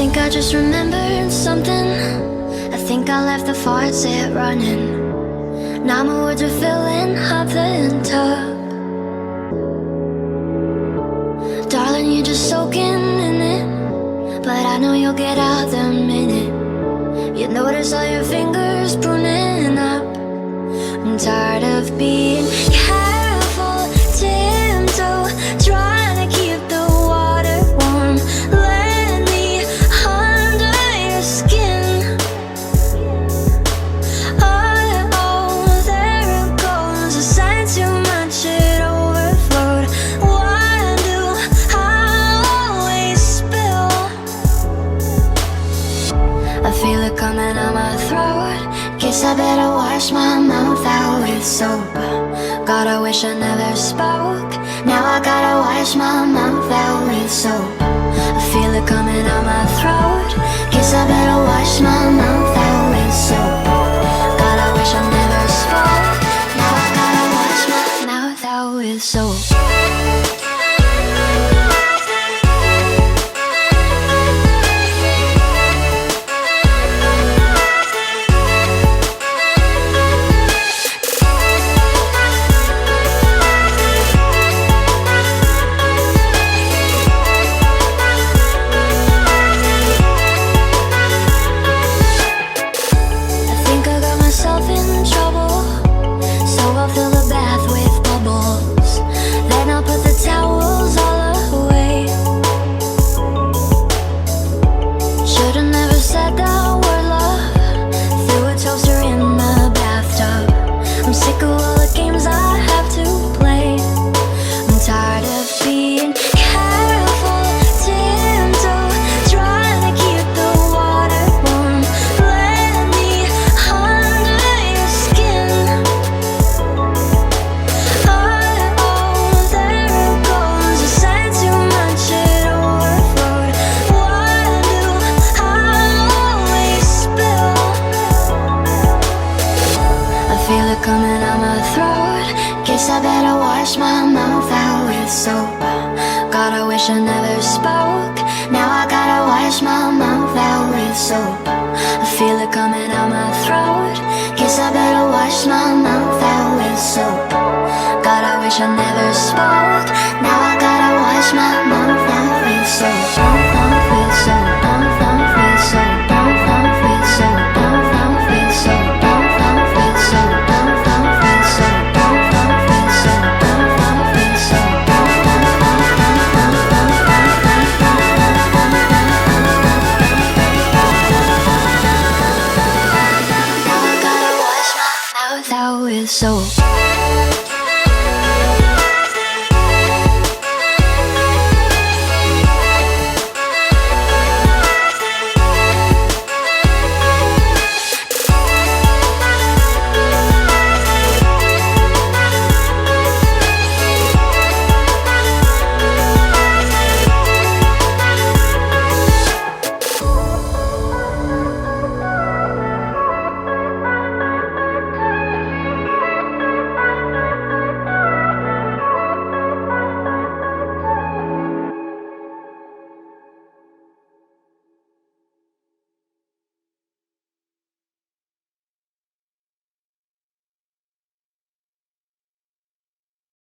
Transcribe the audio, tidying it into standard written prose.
think I just remembered something. I think I left the faucet running. Now my words are filling up the tub. Darling, you're just soaking in it, but I know you'll get out the minute you notice all your fingers pruning up. I'm tired of being careful, tiptoe, trying to keep the water warm. Let me under your skin. Oh, there it goes. I sang too much, it overflowed. Why do I always spill? I feel it coming out my throat. Guess I better wash my mouth out with soap. God, I wish I never spoke. Now I gotta wash my mouth out with soap. I feel it coming out my throat. Guess I better wash my mouth out with soap. God, I wish I never spoke. Now I gotta wash my mouth out with soap. In trouble, so I'll fill the bath with bubbles. Then I'll put the towels all away. Should've never said that word, love. Threw a toaster in the bathtub. I'm sick of all the games I have to play. I'm tired of being careful, tiptoe, trying to keep the water warm. Let me under your skin. Oh, there it goes. I sang too much, it overflowed. Why do I always spill? I feel it coming out my throat. Guess I better wash my mouth out with soap. God, I wish I never spoke. Now I gotta wash my mouth out with soap. I feel it coming out my throat. Guess I better wash my mouth out with soap. God, I wish I never spoke. Now I gotta wash my mouth out with soap.